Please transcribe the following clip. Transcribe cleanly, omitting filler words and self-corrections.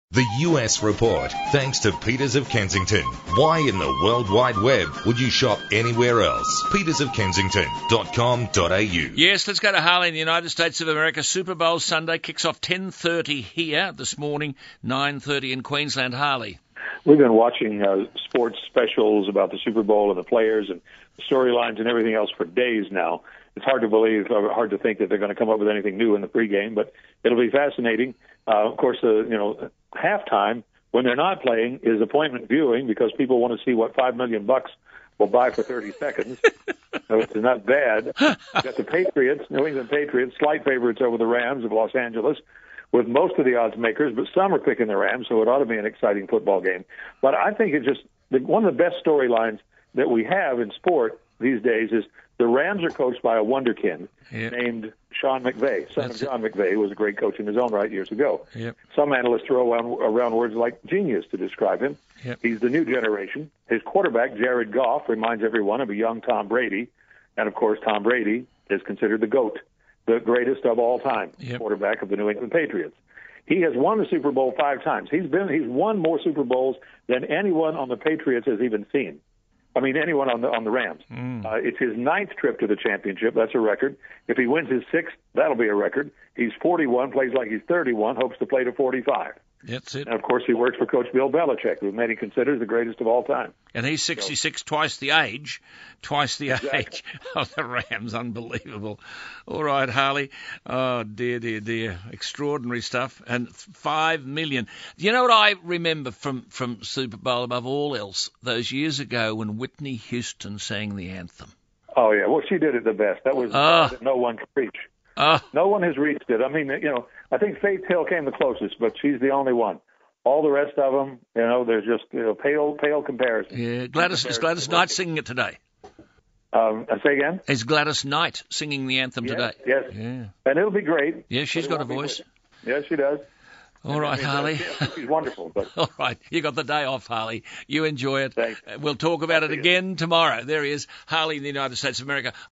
The US Report, thanks to Peters of Kensington. Why in the World Wide Web would you shop anywhere else? petersofkensington.com.au. Yes, let's go to Harley in the United States of America. Super Bowl Sunday kicks off 10:30 here this morning, 9:30 in Queensland. Harley. We've been watching sports specials about the Super Bowl and the players and the storylines and everything else for days now. It's hard to believe, hard to think that they're going to come up with anything new in the pregame, but it'll be fascinating. Of course, halftime when they're not playing is appointment viewing because people want to see what $5 million will buy for 30 seconds. So it's not bad. You've got the Patriots, New England Patriots, slight favorites over the Rams of Los Angeles, with most of the odds makers, but some are picking the Rams, so it ought to be an exciting football game. But I think it's just one of the best storylines that we have in sport these days is the Rams are coached by a wonderkin named Sean McVay, son of John McVay, who was a great coach in his own right years ago. Yep. Some analysts throw around words like genius to describe him. Yep. He's the new generation. His quarterback, Jared Goff, reminds everyone of a young Tom Brady. And, of course, Tom Brady is considered the GOAT, the greatest of all time, quarterback of the New England Patriots. He has won the Super Bowl 5 times. He's won more Super Bowls than anyone on the Patriots has even seen. I mean, anyone on the Rams. It's his 9th trip to the championship. That's a record. If he wins his 6th, that'll be a record. He's 41, plays like he's 31, hopes to play to 45. That's it. And, of course, he works for Coach Bill Belichick, who many consider the greatest of all time. And he's 66, twice the age of the Rams. Unbelievable. All right, Harley. Oh, dear. Extraordinary stuff. And 5 million. You know what I remember from Super Bowl above all else? Those years ago when Whitney Houston sang the anthem. Oh, yeah. Well, she did it the best. That was that no one could reach. No one has reached it. I mean, I think Faith Hill came the closest, but she's the only one. All the rest of them, they're just pale comparison. Yeah, is Gladys Knight singing it today? Say again? Is Gladys Knight singing the anthem today? Yes. Yeah. And it'll be great. Yeah, she's got a voice. Yes, she does. All right, Harley. She's wonderful. But... All right, you got the day off, Harley. You enjoy it. Thanks. We'll talk about it again tomorrow. There he is, Harley in the United States of America.